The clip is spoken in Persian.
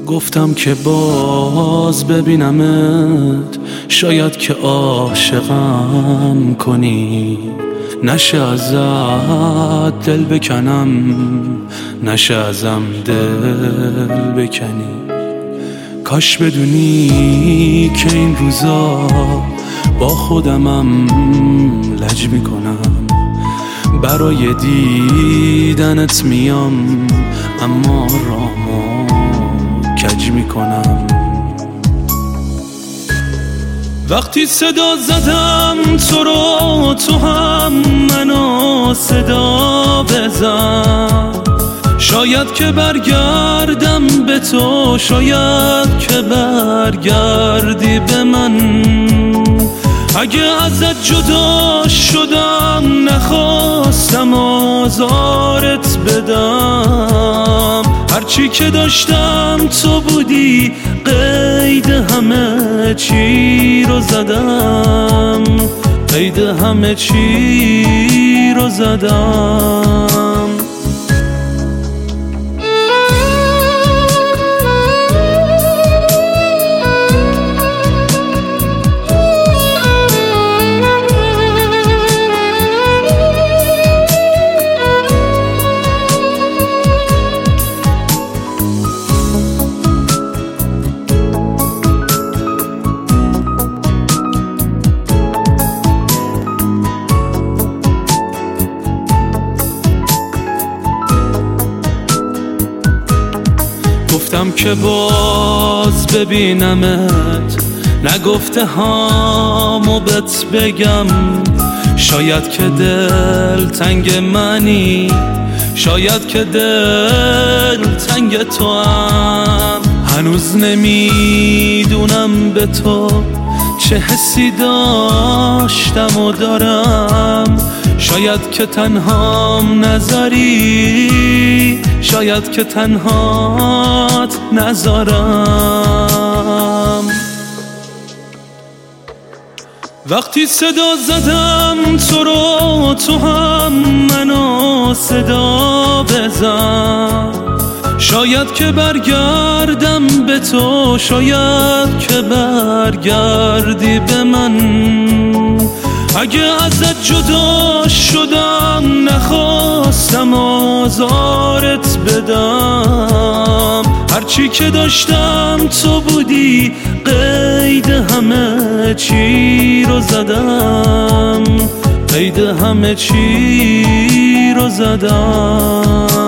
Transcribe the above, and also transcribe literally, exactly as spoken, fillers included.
گفتم که باز ببینمت، شاید که عاشقم کنی، نشه ازت دل بکنم، نشه ازم دل بکنی. کاش بدونی که این روزا با خودمم لج میکنم، برای دیدنت میام اما رامو کج میکنم. وقتی صدا زدم تو رو، تو هم منو صدا بزن، شاید که برگردم به تو، شاید که برگردی به من. اگه ازت جدا شدم نخواستم آزارت بدم، هرچی که داشتم تو بودی، قید همه چی رو زدم، قید همه چی رو زدم. گفتم که باز ببینمت، نگفته هامو بهت بگم، شاید که دل تنگ منی، شاید که دل تنگ تو هم. هنوز نمیدونم به تو چه حسی داشتم و دارم، شاید که تنهام نذاری، شاید که تنهات نذارم. وقتی صدا زدم تو رو، تو هم منو صدا بزن، شاید که برگردم به تو، شاید که برگردی به من. اگه ازت جدا شدم نخواستم آزارت بدم، هرچی که داشتم تو بودی، قید همه چی رو زدم، قید همه چی رو زدم.